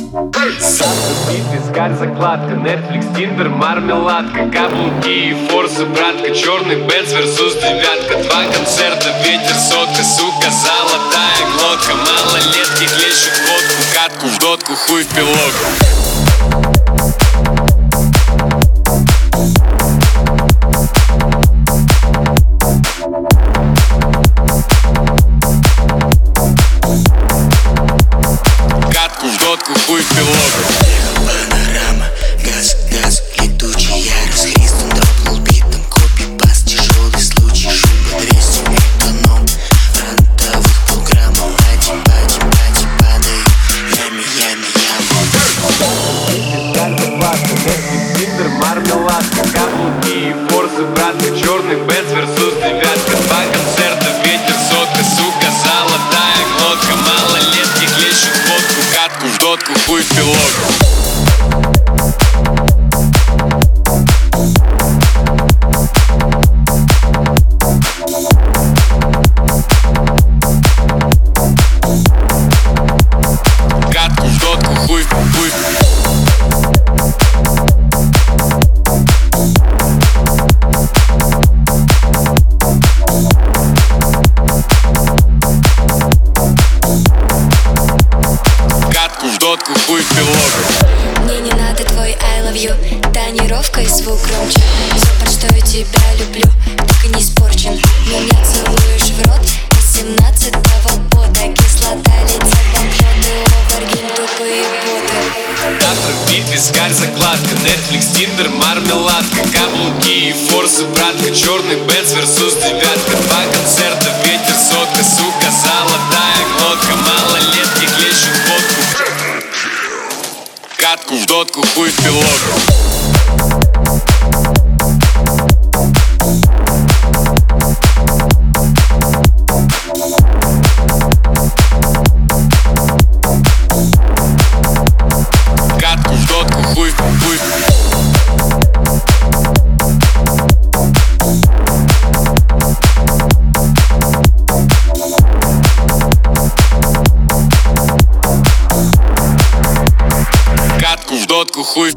Сахар, бит, вискарь, закладка, Netflix, Tinder, мармеладка, каблуки и форсы, братка, черный Бенц versus девятка. Два концерта, ветер, сотка, сука, золотая глотка. Малолетки хлещут водку, катку в дотку, хуй в пилок. Хуй в пилок. Панорама, газ, газ, летучий, я расхлистан, дропнул битом, копипаст, тяжелый случай, шуба 200 эконом, фронтовых полграммов, пати, падай, ями. Netflix, Tinder, мармеладка, каблуки и форсы, братка, черный Бенц versus девятка. Два концерта, ветер, сотка, сука, золотая глотка. Малолетки хлещут водку, катку в дотку, хуй в пилок. Катку в дотку, хуй. Катку в дотку, хуй в пилок. Мне не надо твой I love you, тонировка и звук громче. Все, что я тебя люблю, так и не испорчен. Меня целуешь в рот из 17-го года. Кислота, летят банкноты, оваргин, тупые боты. Завтра бит, вискарь, закладка, Netflix, Tinder, мармеладка, каблуки и форсы, братка, черный Бенц versus девятка. Два концерта, ветер, сотка, сука, золотая глотка. Малолетки хлещут водку, катку в дотку, хуй в пилок. Катку в дотку, хуй. Катку в дотку, хуй.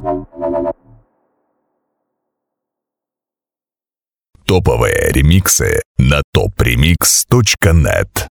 Топовые ремиксы на topremix.net.